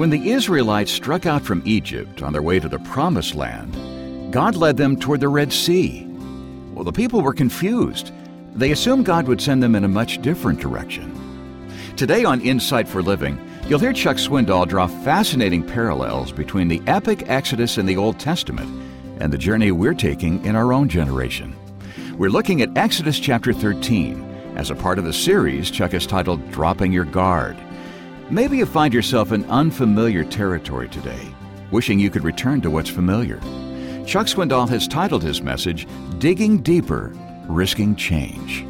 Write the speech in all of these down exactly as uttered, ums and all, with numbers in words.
When the Israelites struck out from Egypt on their way to the Promised Land, God led them toward the Red Sea. Well, the people were confused. They assumed God would send them in a much different direction. Today on Insight for Living, you'll hear Chuck Swindoll draw fascinating parallels between the epic Exodus in the Old Testament and the journey we're taking in our own generation. We're looking at Exodus chapter thirteen as a part of the series Chuck has titled Dropping Your Guard. Maybe you find yourself in unfamiliar territory today, wishing you could return to what's familiar. Chuck Swindoll has titled his message, Digging Deeper, Risking Change.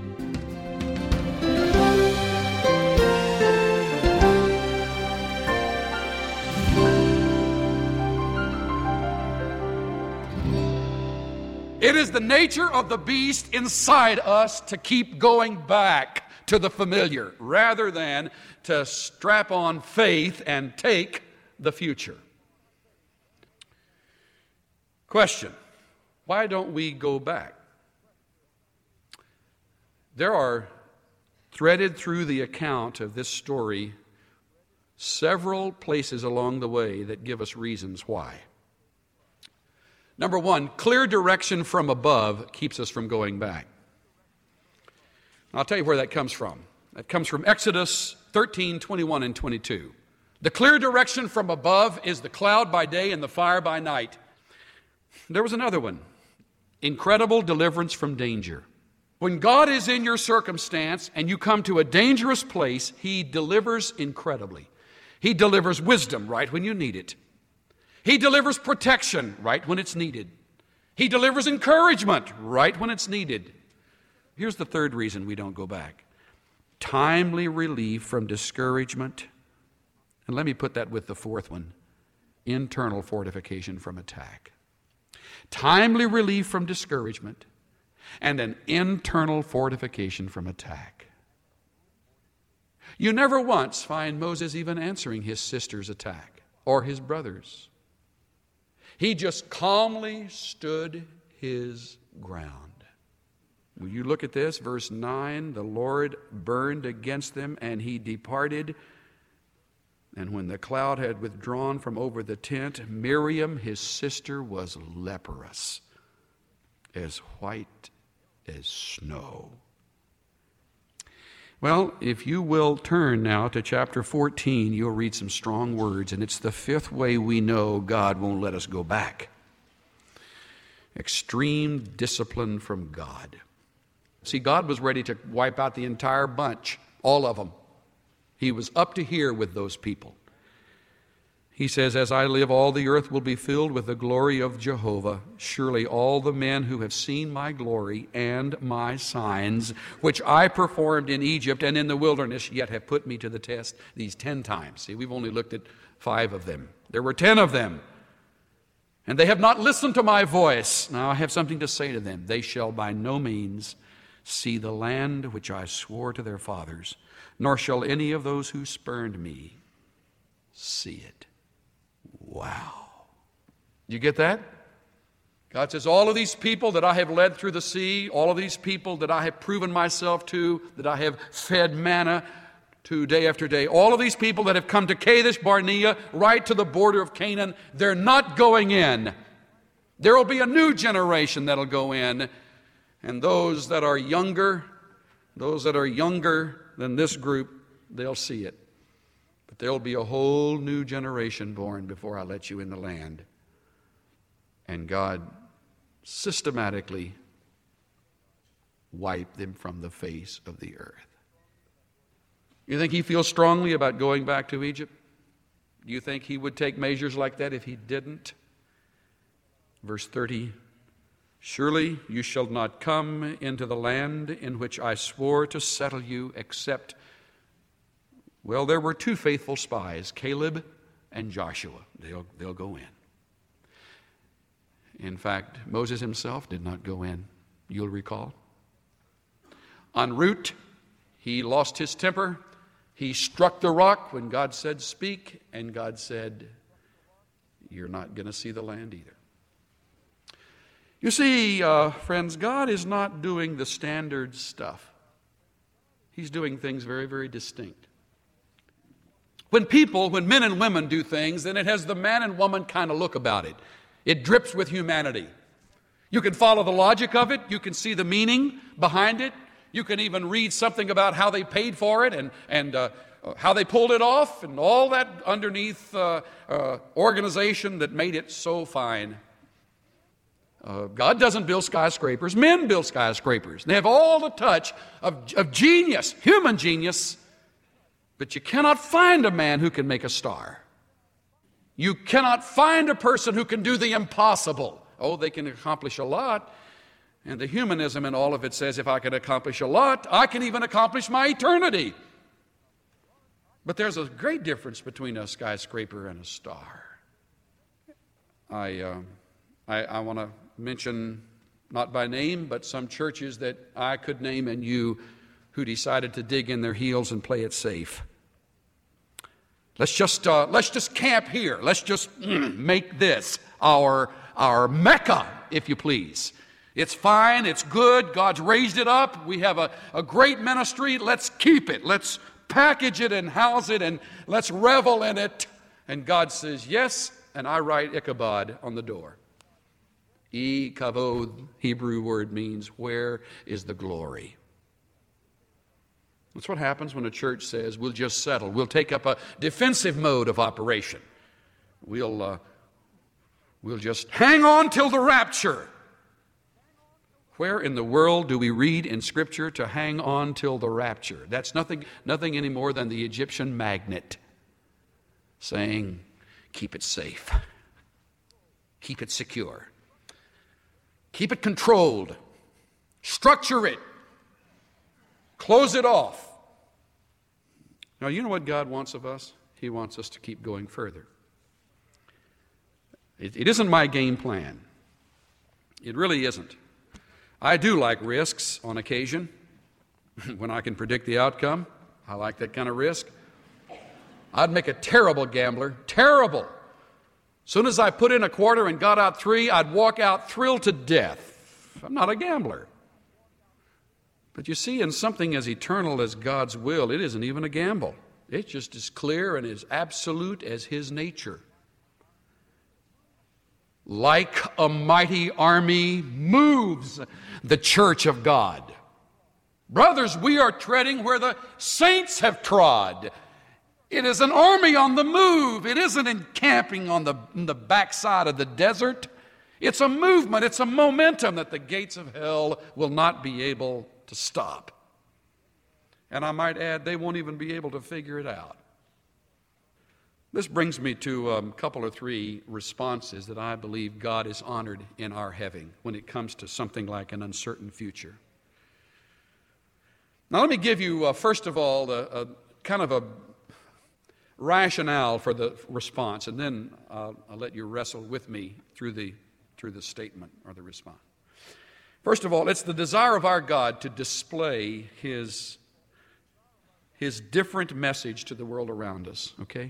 It is the nature of the beast inside us to keep going back to the familiar rather than to strap on faith and take the future. Question: why don't we go back? There are threaded through the account of this story several places along the way that give us reasons why. Number one, clear direction from above keeps us from going back. I'll tell you where that comes from. That comes from Exodus thirteen, twenty-one and twenty-two. The clear direction from above is the cloud by day and the fire by night. There was another one. Incredible deliverance from danger. When God is in your circumstance and you come to a dangerous place, He delivers incredibly. He delivers wisdom right when you need it. He delivers protection right when it's needed. He delivers encouragement right when it's needed. Here's the third reason we don't go back. Timely relief from discouragement. And let me put that with the fourth one. Internal fortification from attack. Timely relief from discouragement and an internal fortification from attack. You never once find Moses even answering his sister's attack or his brother's. He just calmly stood his ground. Will you look at this? Verse nine, the Lord burned against them, and he departed. And when the cloud had withdrawn from over the tent, Miriam, his sister, was leprous, as white as snow. Well, if you will turn now to chapter fourteen, you'll read some strong words, and it's the fifth way we know God won't let us go back. Extreme discipline from God. See, God was ready to wipe out the entire bunch, all of them. He was up to here with those people. He says, as I live, all the earth will be filled with the glory of Jehovah. Surely all the men who have seen my glory and my signs, which I performed in Egypt and in the wilderness, yet have put me to the test these ten times. See, we've only looked at five of them. There were ten of them. And they have not listened to my voice. Now I have something to say to them. They shall by no means see the land which I swore to their fathers, nor shall any of those who spurned me see it. Wow. You get that? God says, all of these people that I have led through the sea, all of these people that I have proven myself to, that I have fed manna to day after day, all of these people that have come to Kadesh Barnea, right to the border of Canaan, they're not going in. There will be a new generation that'll go in. And those that are younger, those that are younger than this group, they'll see it. But there'll be a whole new generation born before I let you in the land. And God systematically wiped them from the face of the earth. You think He feels strongly about going back to Egypt? Do you think He would take measures like that if He didn't? Verse thirty, surely you shall not come into the land in which I swore to settle you, except, well, there were two faithful spies, Caleb and Joshua. They'll, they'll go in. In fact, Moses himself did not go in, you'll recall. En route, he lost his temper. He struck the rock when God said, speak, and God said, you're not going to see the land either. You see, uh, friends, God is not doing the standard stuff. He's doing things very, very distinct. When people, when men and women do things, then it has the man and woman kind of look about it. It drips with humanity. You can follow the logic of it. You can see the meaning behind it. You can even read something about how they paid for it and, and uh, how they pulled it off and all that underneath uh, uh, organization that made it so fine. Uh, God doesn't build skyscrapers. Men build skyscrapers. They have all the touch of, of genius, human genius, but you cannot find a man who can make a star. You cannot find a person who can do the impossible. Oh, they can accomplish a lot. And the humanism in all of it says, if I can accomplish a lot, I can even accomplish my eternity. But there's a great difference between a skyscraper and a star. I, uh, I, I want to mention, not by name, but some churches that I could name and you who decided to dig in their heels and play it safe. Let's just uh, let's just camp here. Let's just mm, make this our our Mecca, if you please. It's fine. It's good. God's raised it up. We have a, a great ministry. Let's keep it. Let's package it and house it and let's revel in it. And God says yes, and I write Ichabod on the door. E kavod, Hebrew word, means where is the glory? That's what happens when a church says, we'll just settle. We'll take up a defensive mode of operation. We'll, uh, we'll just hang on till the rapture. Where in the world do we read in Scripture to hang on till the rapture? That's nothing, nothing any more than the Egyptian magnet saying, keep it safe. Keep it secure. Keep it controlled. Structure it. Close it off. Now, you know what God wants of us? He wants us to keep going further. It, it isn't my game plan. It really isn't. I do like risks on occasion. When I can predict the outcome, I like that kind of risk. I'd make a terrible gambler. Terrible. As soon as I put in a quarter and got out three, I'd walk out thrilled to death. I'm not a gambler. But you see, in something as eternal as God's will, it isn't even a gamble. It's just as clear and as absolute as His nature. Like a mighty army moves the church of God. Brothers, we are treading where the saints have trod. It is an army on the move. It isn't encamping on the, on the backside of the desert. It's a movement. It's a momentum that the gates of hell will not be able to stop. And I might add, they won't even be able to figure it out. This brings me to a couple or three responses that I believe God is honored in our having when it comes to something like an uncertain future. Now let me give you, uh, first of all, a, a kind of a rationale for the response, and then uh, I'll let you wrestle with me through the, through the statement or the response. First of all, it's the desire of our God to display His, His different message to the world around us, okay?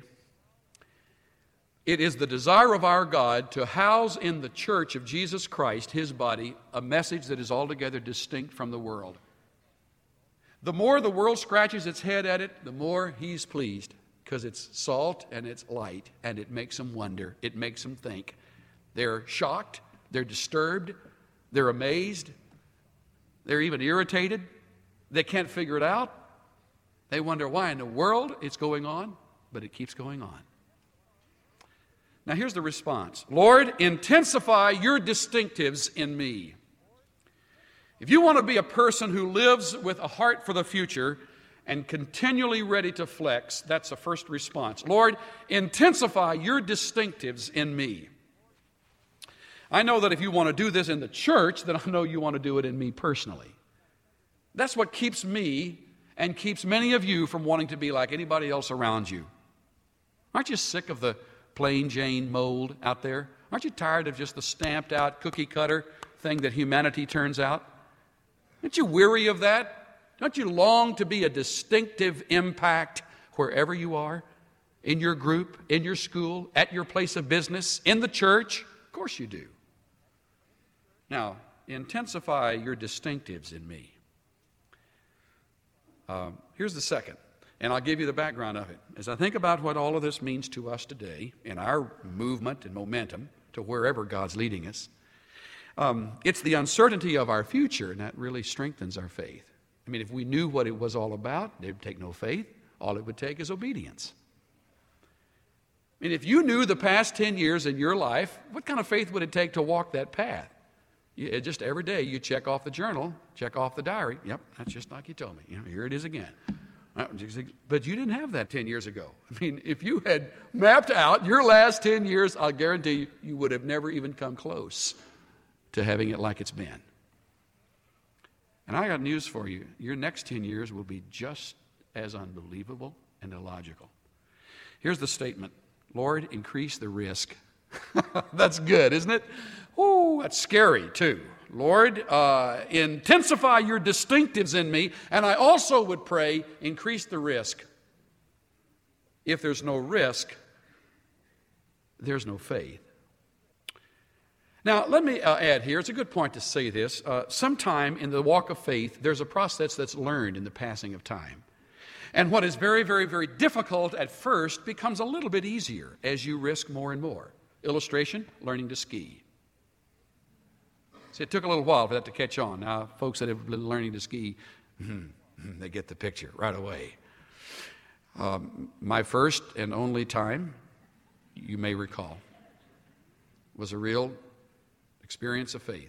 It is the desire of our God to house in the church of Jesus Christ, His body, a message that is altogether distinct from the world. The more the world scratches its head at it, the more He's pleased, because it's salt and it's light, and it makes them wonder. It makes them think. They're shocked. They're disturbed. They're amazed. They're even irritated. They can't figure it out. They wonder why in the world it's going on, but it keeps going on. Now here's the response. Lord, intensify your distinctives in me. If you want to be a person who lives with a heart for the future and continually ready to flex, that's the first response. Lord, intensify your distinctives in me. I know that if you want to do this in the church, then I know you want to do it in me personally. That's what keeps me and keeps many of you from wanting to be like anybody else around you. Aren't you sick of the plain Jane mold out there? Aren't you tired of just the stamped out cookie cutter thing that humanity turns out? Aren't you weary of that? Don't you long to be a distinctive impact wherever you are? In your group, in your school, at your place of business, in the church? Of course you do. Now, intensify your distinctives in me. Um, here's the second. And I'll give you the background of it. As I think about what all of this means to us today in our movement and momentum to wherever God's leading us, um, it's the uncertainty of our future, and that really strengthens our faith. I mean, if we knew what it was all about, it would take no faith. All it would take is obedience. I mean, if you knew the past ten years in your life, what kind of faith would it take to walk that path? You, just every day you check off the journal, check off the diary. Yep, that's just like you told me. You know, here it is again. But you didn't have that ten years ago. I mean, if you had mapped out your last ten years, I'll guarantee you, you would have never even come close to having it like it's been. And I got news for you. Your next ten years will be just as unbelievable and illogical. Here's the statement. Lord, increase the risk. That's good, isn't it? Ooh, that's scary too. Lord, uh, intensify your distinctives in me, and I also would pray, increase the risk. If there's no risk, there's no faith. Now, let me uh, add here, it's a good point to say this. Uh, sometime in the walk of faith, there's a process that's learned in the passing of time. And what is very, very, very difficult at first becomes a little bit easier as you risk more and more. Illustration, learning to ski. See, it took a little while for that to catch on. Now, folks that have been learning to ski, they get the picture right away. Um, my first and only time, you may recall, was a real experience of faith.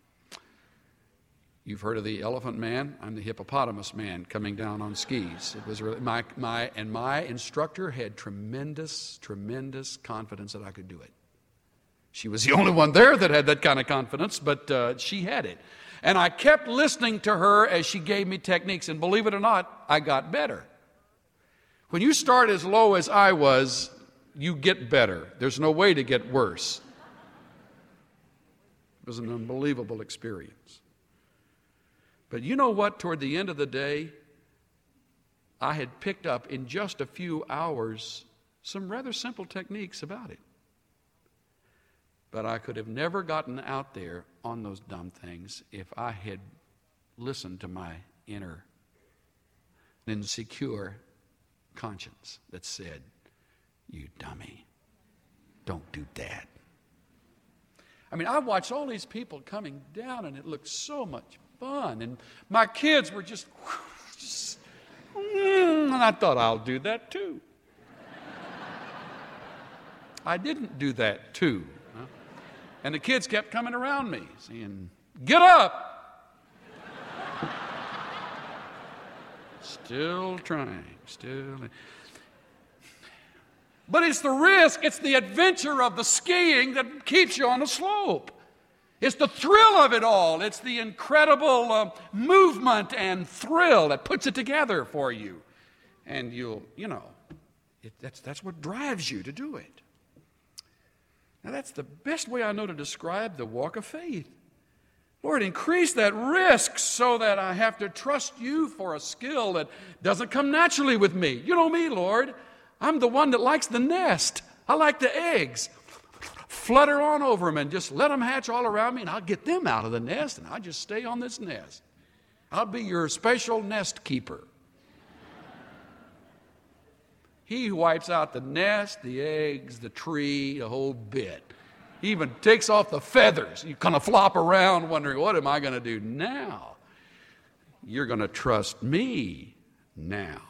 You've heard of the elephant man. I'm the hippopotamus man coming down on skis. It was really my my and my instructor had tremendous, tremendous confidence that I could do it. She was the only one there that had that kind of confidence, but uh, she had it. And I kept listening to her as she gave me techniques, and believe it or not, I got better. When you start as low as I was, you get better. There's no way to get worse. It was an unbelievable experience. But you know what? Toward the end of the day, I had picked up in just a few hours some rather simple techniques about it. But I could have never gotten out there on those dumb things if I had listened to my inner insecure conscience that said, "You dummy, don't do that." I mean, I watched all these people coming down, and it looked so much fun. And my kids were just, just mm, and I thought, I'll do that too. I didn't do that too. Huh? And the kids kept coming around me, saying, "Get up!" Still trying, still. But it's the risk, it's the adventure of the skiing that keeps you on the slope. It's the thrill of it all. It's the incredible uh, movement and thrill that puts it together for you. And you'll, you know, it, that's, that's what drives you to do it. Now, that's the best way I know to describe the walk of faith. Lord, increase that risk so that I have to trust you for a skill that doesn't come naturally with me. You know me, Lord. I'm the one that likes the nest. I like the eggs. Flutter on over them and just let them hatch all around me, and I'll get them out of the nest, and I'll just stay on this nest. I'll be your special nest keeper. He who wipes out the nest, the eggs, the tree, the whole bit. He even takes off the feathers. You kind of flop around wondering, what am I going to do now? You're going to trust me now.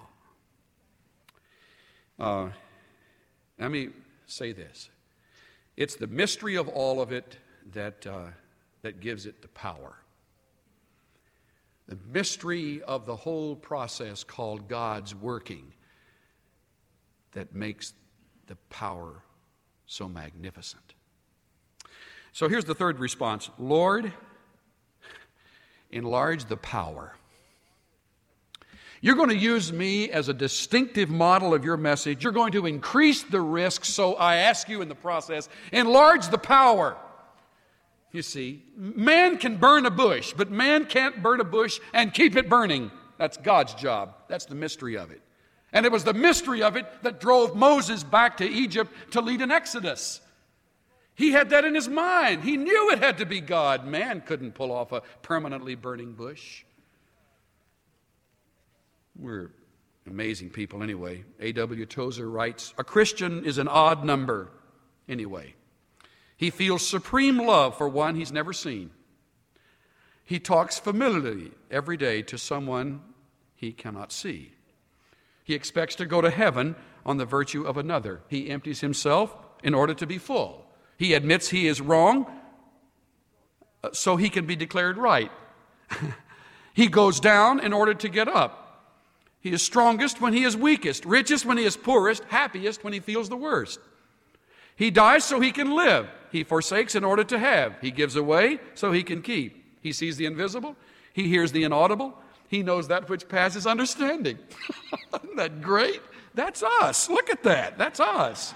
Uh, let me say this. It's the mystery of all of it that, uh, that gives it the power. The mystery of the whole process called God's working that makes the power so magnificent. So here's the third response. Lord, enlarge the power. You're going to use me as a distinctive model of your message. You're going to increase the risk, so I ask you in the process, enlarge the power. You see, man can burn a bush, but man can't burn a bush and keep it burning. That's God's job. That's the mystery of it. And it was the mystery of it that drove Moses back to Egypt to lead an exodus. He had that in his mind. He knew it had to be God. Man couldn't pull off a permanently burning bush. We're Amazing people anyway. A W Tozer writes, a Christian is an odd number anyway. He feels supreme love for one he's never seen. He talks familiarly every day to someone he cannot see. He expects to go to heaven on the virtue of another. He empties himself in order to be full. He admits he is wrong so he can be declared right. He goes down in order to get up. He is strongest when he is weakest, richest when he is poorest, happiest when he feels the worst. He dies so he can live. He forsakes in order to have. He gives away so he can keep. He sees the invisible. He hears the inaudible. He knows that which passes understanding. Isn't that great? That's us. Look at that. That's us.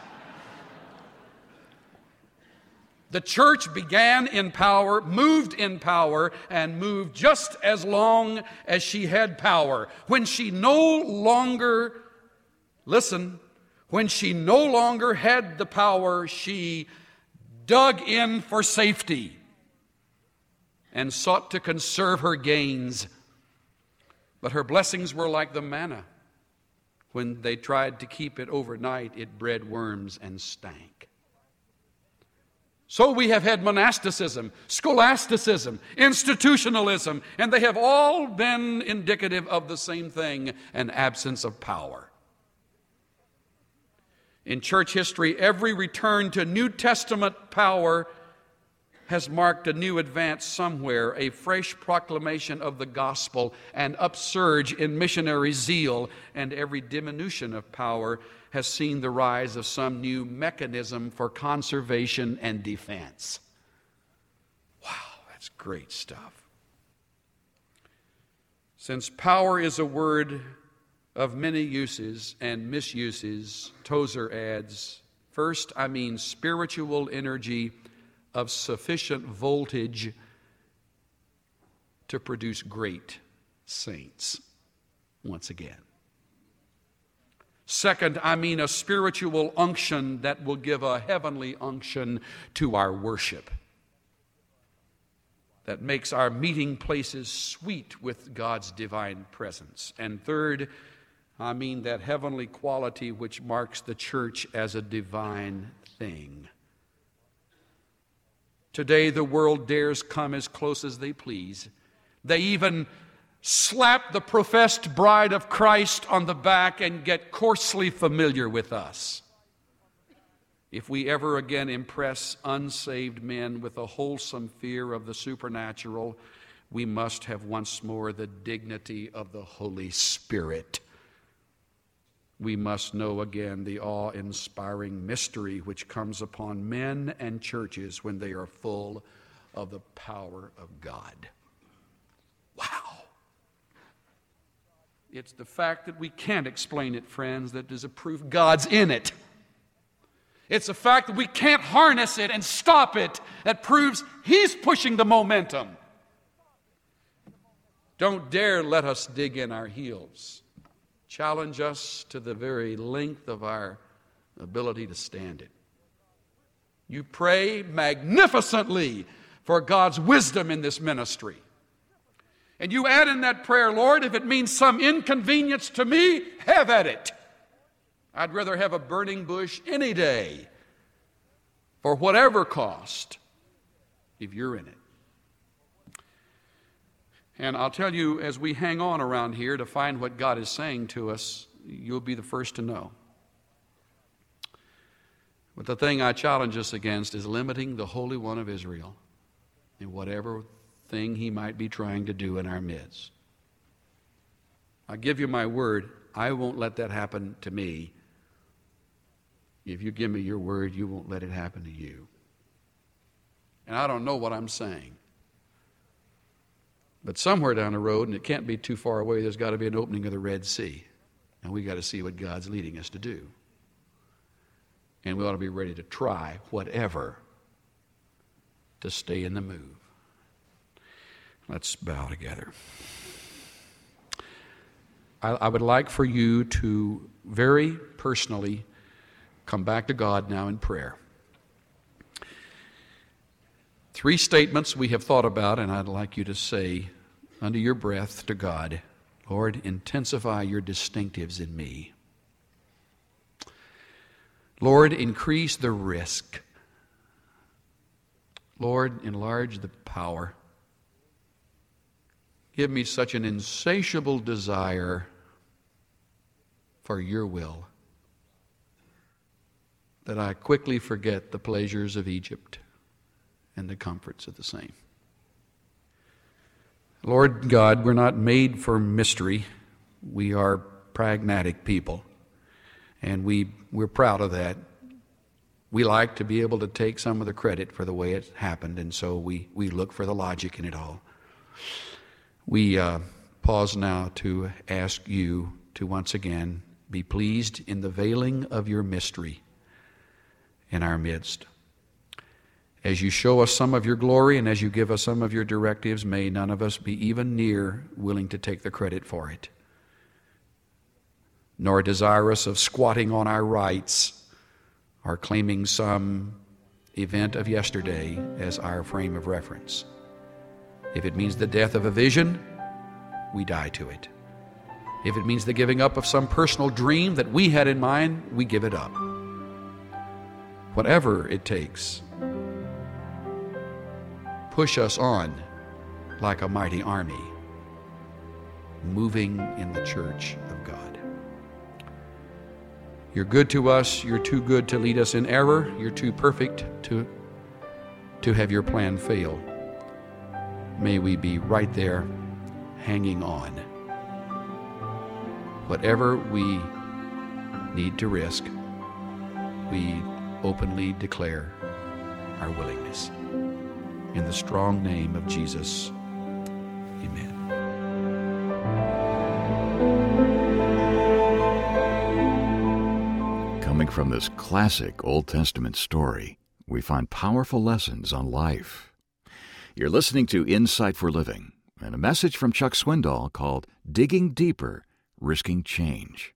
The church began in power, moved in power, and moved just as long as she had power. When she no longer, listen, when she no longer had the power, she dug in for safety and sought to conserve her gains. But her blessings were like the manna. When they tried to keep it overnight, it bred worms and stank. So we have had monasticism, scholasticism, institutionalism, and they have all been indicative of the same thing, an absence of power. In church history, every return to New Testament power has marked a new advance somewhere, a fresh proclamation of the gospel, an upsurge in missionary zeal, and every diminution of power has seen the rise of some new mechanism for conservation and defense. Wow, that's great stuff. Since power is a word of many uses and misuses, Tozer adds, first, I mean spiritual energy of sufficient voltage to produce great saints. Once again. Second, I mean a spiritual unction that will give a heavenly unction to our worship, that makes our meeting places sweet with God's divine presence. And third, I mean that heavenly quality which marks the church as a divine thing. Today, the world dares come as close as they please. They even slap the professed bride of Christ on the back and get coarsely familiar with us. If we ever again impress unsaved men with a wholesome fear of the supernatural, we must have once more the dignity of the Holy Spirit. We must know again the awe-inspiring mystery which comes upon men and churches when they are full of the power of God. Wow. It's the fact that we can't explain it, friends, that is a proof God's in it. It's the fact that we can't harness it and stop it that proves He's pushing the momentum. Don't dare let us dig in our heels. Challenge us to the very length of our ability to stand it. You pray magnificently for God's wisdom in this ministry. And you add in that prayer, Lord, if it means some inconvenience to me, have at it. I'd rather have a burning bush any day for whatever cost if you're in it. And I'll tell you, as we hang on around here to find what God is saying to us, you'll be the first to know. But the thing I challenge us against is limiting the Holy One of Israel in whatever thing He might be trying to do in our midst. I give you my word, I won't let that happen to me. If you give me your word, you won't let it happen to you. And I don't know what I'm saying. But somewhere down the road, and it can't be too far away, there's got to be an opening of the Red Sea. And we got to see what God's leading us to do. And we ought to be ready to try whatever to stay in the move. Let's bow together. I, I would like for you to very personally come back to God now in prayer. Three statements we have thought about, and I'd like you to say under your breath to God, Lord, intensify your distinctives in me. Lord, increase the risk. Lord, enlarge the power. Give me such an insatiable desire for your will that I quickly forget the pleasures of Egypt and the comforts of the same. Lord God, we're not made for mystery. We are pragmatic people, and we, we're proud of that. We like to be able to take some of the credit for the way it happened, and so we, we look for the logic in it all. We uh, pause now to ask you to once again be pleased in the veiling of your mystery in our midst. As you show us some of your glory and as you give us some of your directives, may none of us be even near willing to take the credit for it, nor desirous of squatting on our rights or claiming some event of yesterday as our frame of reference. If it means the death of a vision, we die to it. If it means the giving up of some personal dream that we had in mind, we give it up. Whatever it takes, push us on like a mighty army, moving in the church of God. You're good to us. You're too good to lead us in error. You're too perfect to, to have your plan fail. May we be right there, hanging on. Whatever we need to risk, we openly declare our willingness. In the strong name of Jesus, amen. Coming from this classic Old Testament story, we find powerful lessons on life. You're listening to Insight for Living, and a message from Chuck Swindoll called Digging Deeper, Risking Change.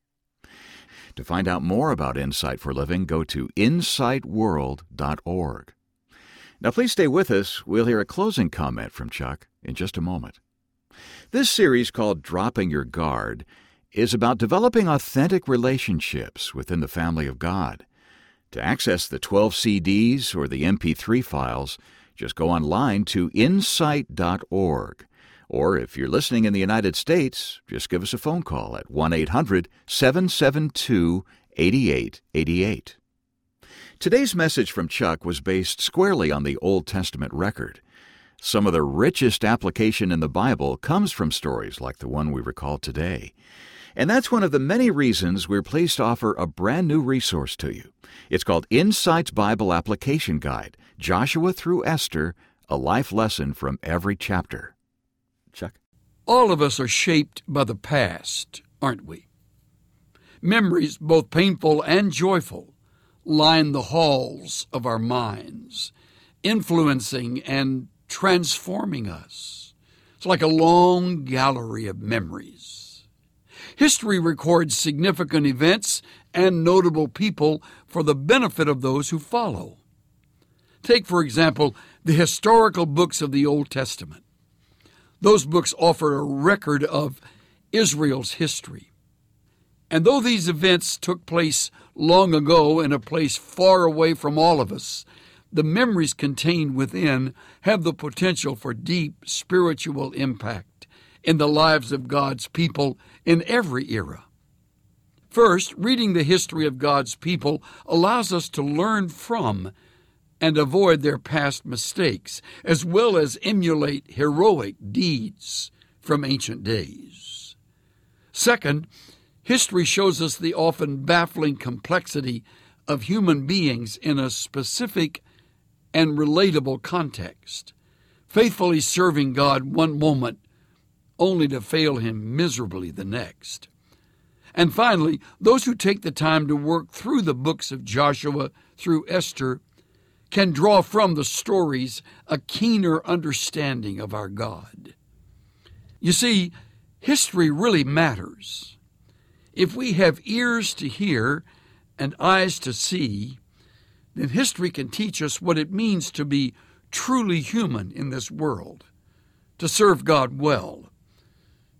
To find out more about Insight for Living, go to insight world dot org. Now please stay with us. We'll hear a closing comment from Chuck in just a moment. This series, called Dropping Your Guard, is about developing authentic relationships within the family of God. To access the twelve C Ds or the M P three files, just go online to insight dot org. Or if you're listening in the United States, just give us a phone call at one eight hundred seven seven two eight eight eight eight. Today's message from Chuck was based squarely on the Old Testament record. Some of the richest application in the Bible comes from stories like the one we recall today. And that's one of the many reasons we're pleased to offer a brand new resource to you. It's called Insight's Bible Application Guide, Joshua through Esther, a life lesson from every chapter. Chuck? All of us are shaped by the past, aren't we? Memories, both painful and joyful, line the halls of our minds, influencing and transforming us. It's like a long gallery of memories. History records significant events and notable people for the benefit of those who follow. Take, for example, the historical books of the Old Testament. Those books offer a record of Israel's history. And though these events took place long ago in a place far away from all of us, the memories contained within have the potential for deep spiritual impact in the lives of God's people in every era. First, reading the history of God's people allows us to learn from and avoid their past mistakes, as well as emulate heroic deeds from ancient days. Second, history shows us the often baffling complexity of human beings in a specific and relatable context, faithfully serving God one moment only to fail Him miserably the next. And finally, those who take the time to work through the books of Joshua through Esther can draw from the stories a keener understanding of our God. You see, history really matters. If we have ears to hear and eyes to see, then history can teach us what it means to be truly human in this world, to serve God well,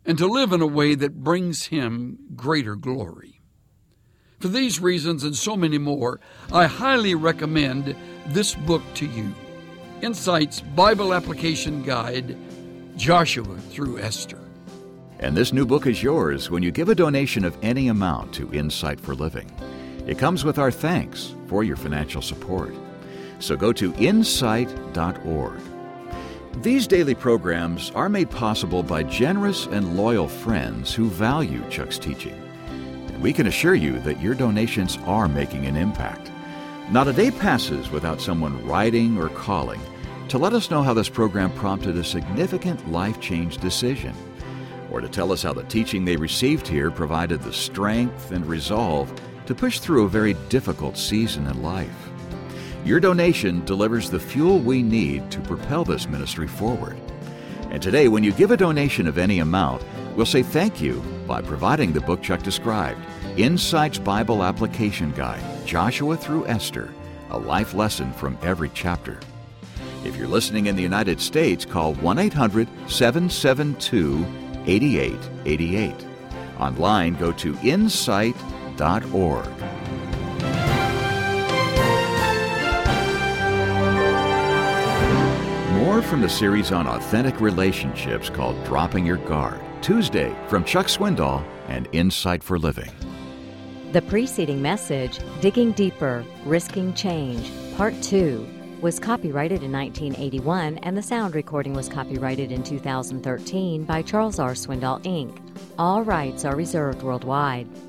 and to live in a way that brings Him greater glory. For these reasons and so many more, I highly recommend this book to you, Insight's Bible Application Guide, Joshua through Esther. And this new book is yours when you give a donation of any amount to Insight for Living. It comes with our thanks for your financial support. So go to insight dot org. These daily programs are made possible by generous and loyal friends who value Chuck's teaching. And we can assure you that your donations are making an impact. Not a day passes without someone writing or calling to let us know how this program prompted a significant life change decision, or to tell us how the teaching they received here provided the strength and resolve to push through a very difficult season in life. Your donation delivers the fuel we need to propel this ministry forward. And today, when you give a donation of any amount, we'll say thank you by providing the book Chuck described, Insight's Bible Application Guide, Joshua through Esther, a life lesson from every chapter. If you're listening in the United States, call one eight hundred seven seven two eight eight eight eight. Online, go to insight dot org. More from the series on authentic relationships called Dropping Your Guard, Tuesday from Chuck Swindoll and Insight for Living. The preceding message, Digging Deeper, Risking Change, Part two, was copyrighted in nineteen eighty-one, and the sound recording was copyrighted in two thousand thirteen by Charles R. Swindoll, Incorporated. All rights are reserved worldwide.